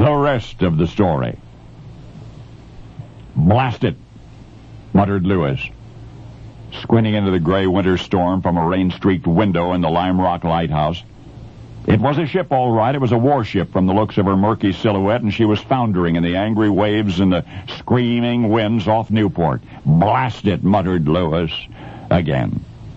The rest of the story. "Blast it," muttered Lewis, squinting into the gray winter storm from a rain-streaked window in the Lime Rock lighthouse. It was a ship, all right. It was a warship from the looks of her murky silhouette, and she was foundering in the angry waves and the screaming winds off Newport. "Blast it," muttered Lewis again.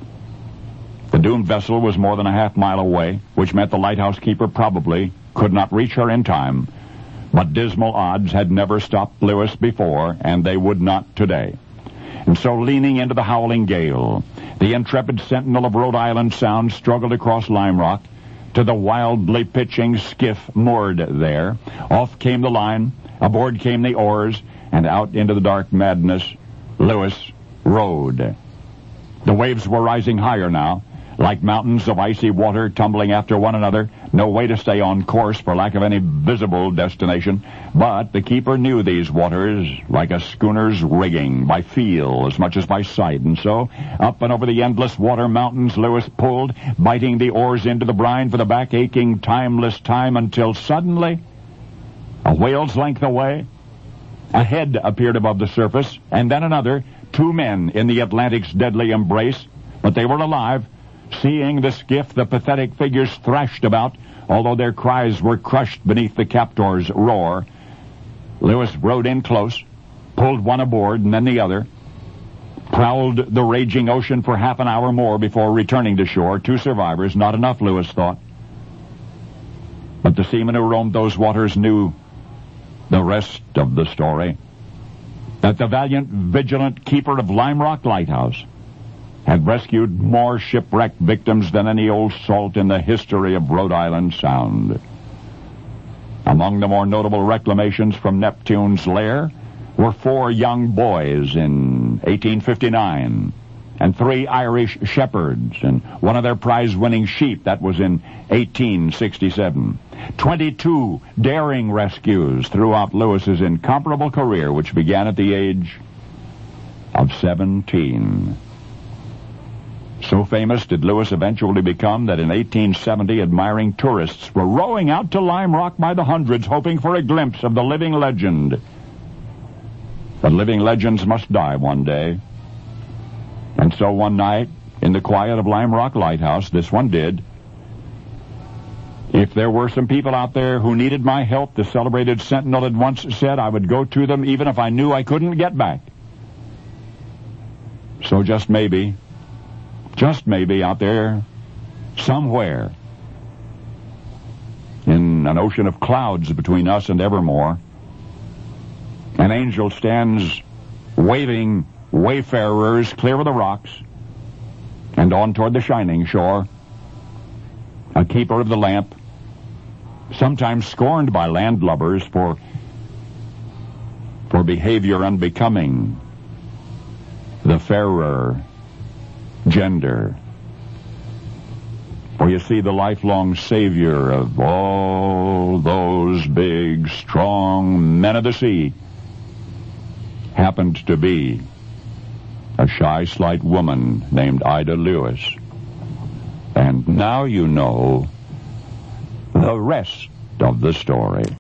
The doomed vessel was more than a half-mile away, which meant the lighthouse keeper probably could not reach her in time. But dismal odds had never stopped Lewis before, and they would not today. And so, leaning into the howling gale, the intrepid sentinel of Rhode Island Sound struggled across Lime Rock to the wildly pitching skiff moored there. Off came the line, aboard came the oars, and out into the dark madness Lewis rowed. The waves were rising higher now, like mountains of icy water tumbling after one another. No way to stay on course for lack of any visible destination. But the keeper knew these waters like a schooner's rigging, by feel as much as by sight. And so, up and over the endless water mountains Lewis pulled, biting the oars into the brine for the back-aching, timeless time, until suddenly, a whale's length away, a head appeared above the surface, and then another, 2 men in the Atlantic's deadly embrace. But they were alive. Seeing the skiff, the pathetic figures thrashed about, although their cries were crushed beneath the captor's roar. Lewis rowed in close, pulled one aboard and then the other, prowled the raging ocean for half an hour more before returning to shore. 2 survivors, not enough, Lewis thought. But the seamen who roamed those waters knew the rest of the story. That the valiant, vigilant keeper of Lime Rock Lighthouse had rescued more shipwrecked victims than any old salt in the history of Rhode Island Sound. Among the more notable reclamations from Neptune's lair were 4 young boys in 1859, and 3 Irish shepherds, and one of their prize-winning sheep. That was in 1867. 22 daring rescues throughout Lewis's incomparable career, which began at the age of 17. So famous did Lewis eventually become that in 1870 admiring tourists were rowing out to Lime Rock by the hundreds, hoping for a glimpse of the living legend. But living legends must die one day. And so one night, in the quiet of Lime Rock Lighthouse, this one did. "If there were some people out there who needed my help," the celebrated sentinel had once said, "I would go to them even if I knew I couldn't get back." So just maybe out there, somewhere, in an ocean of clouds between us and Evermore, an angel stands waving wayfarers clear of the rocks and on toward the shining shore. A keeper of the lamp, sometimes scorned by landlubbers for behavior unbecoming the fairer gender. For you see, the lifelong savior of all those big, strong men of the sea happened to be a shy, slight woman named Ida Lewis. And now you know the rest of the story.